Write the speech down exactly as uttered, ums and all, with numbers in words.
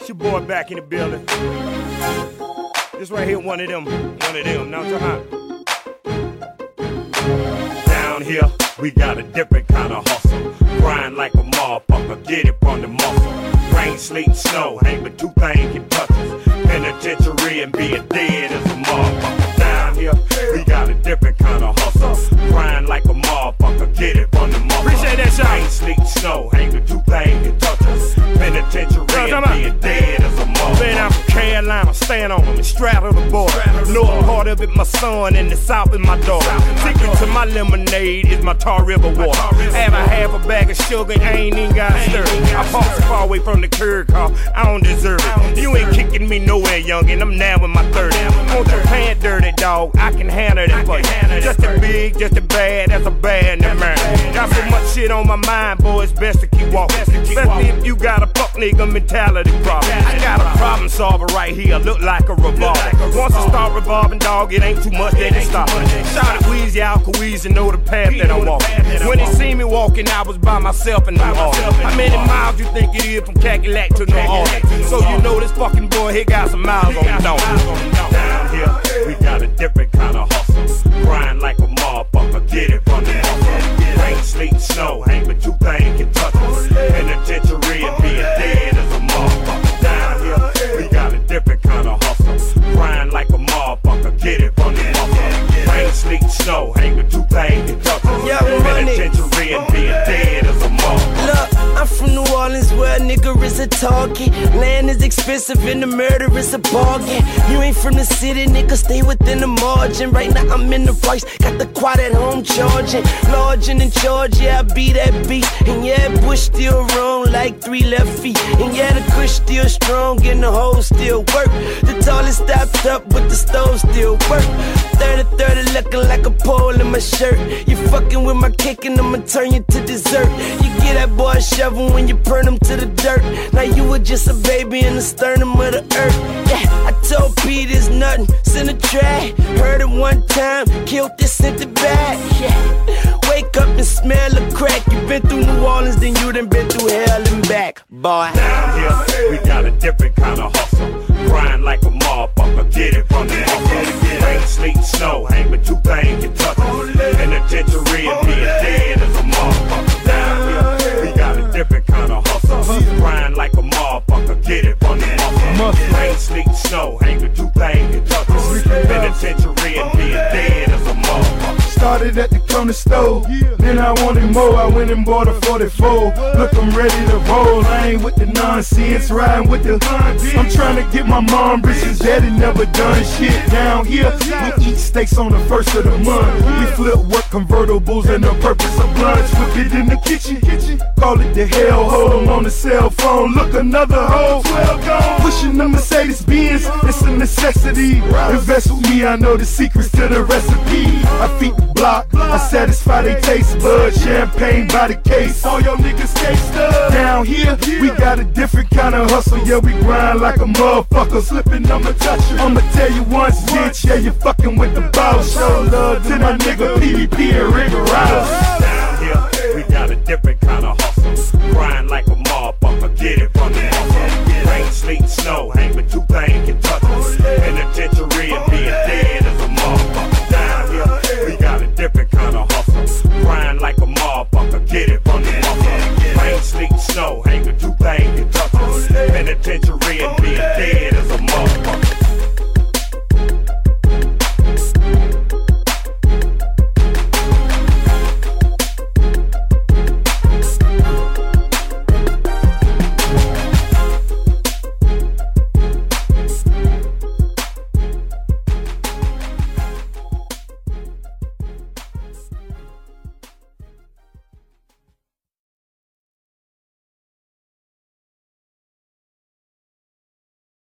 It's your boy back in the building. This right here, one of them, one of them. Now, uh-huh. Down here, we got a different kind of hustle. Grind like a motherfucker, get it from the muscle. Rain, sleet, snow, ain't but two things can touch us. Penitentiary and being dead as a motherfucker. Down here, we got a different kind of hustle. Grind like a motherfucker, get it from the muscle. Appreciate that, y'all. Rain, sleet, snow, ain't but two things can touch us. Penitentiary and being dead as a motherfucker. Man, I'm from Carolina, stand on them and straddle the border. North part of it, my son, and the south is my daughter. Secret to my lemonade is my Tar River water. Have a half a bag of sugar, ain't even got stirred. I parked so far away from the curb car, I don't deserve it. You ain't kicking me nowhere, youngin', I'm now in my thirties. Want your hand dirty, dog, I can handle it for you. Just a big, just a bad, that's a bad in man. Got so much shit on my mind, boy, it's best to keep walking. Especially if you got a fuck nigga mentality problem. I got a problem solver right here, look like a revolver. Once I start revolving, dog, it ain't too much that can stop me. Shout out Weezy, out Weezy, know the path that I'm walking. When they see me walking, I was by myself in New Orleans. How many miles you think it is from Cackalack to New Orleans? So you know this fucking boy here got some miles on him. Down here, we got a different kind of hustle. Grind like a motherfucker, get it from the muscle. Rain, sleet, snow, ain't but two things can touch us. Penitentiary and being dead as a motherfucker. Down here, we got a different kind of hustle. Grind like a motherfucker, get it from the muscle. Rain, sleet, snow, ain't but two things can touch us. Penitentiary and being dead as a motherfucker. Look, I'm from New Orleans where a nigga is a target. Land is expensive and the murder is a bargain. You ain't from the city, nigga, stay within the margin. Right now I'm in the Rice, got the quad at home charging. Lodging in charge, yeah, I be that beat. And yeah, Bush still wrong like three left feet. And yeah, the kush still strong and the hole still work. The tallest stopped up but the stove still work. thirty thirty looking like a pole in my shirt. You fucking with my cake and I'ma turn you to dessert. You get that boy a shovel when you burn him to the dirt. Now you were just a baby in the sternum of the earth. Yeah, I told Pete it's nothing, send a track. Heard it one time, killed this, sent it back. Yeah, wake up and smell the crack. You been through New Orleans, then you done been through hell and back, boy. Down here, we got a different kind of hustle. Grind like a motherfucker, get it from the muscle. Rain, sleet, snow, ain't but two things can touch us. Penitentiary and being dead as a motherfucker. Down here, we got a different kind of hustle. Grind like a motherfucker, get it from the muscle. Rain, sleet, snow, ain't but two things can touch us. Penitentiary and being dead as a motherfucker. Started at the corner store, then I wanted more, I went and bought a forty-four. Look, I'm ready to roll, I ain't with the nonsense, riding with the I'm trying to get my mom rich, his daddy never done shit. Down here, we eat steaks on the first of the month. We flip work convertibles and the purpose of blunts. Whip it in the kitchen, call it the hell hole on the cell phone. Look, another hole, pushing the Mercedes Benz, it's a necessity. Invest with me, I know the secrets to the recipe. I feed the block, I satisfy they taste buds. Champagne by the case, all your niggas taste up. Down here, we got a different kind of hustle. Yeah, we grind like a motherfucker. Slipping, I'ma touch you. I'ma tell you once, bitch, yeah, you fucking with the boss. Show love to my nigga P D P and Rick Rouse. Down here, we got a different kind of hustle. Grind like a motherfucker, get it from the muscle. Rain, sleet, snow, ain't but two things can touch us. Penitentiary and being dead as a motherfucker. Down here, we got a different kind of hustle. Grind like a motherfucker, get it from the muscle. Rain, sleet, snow,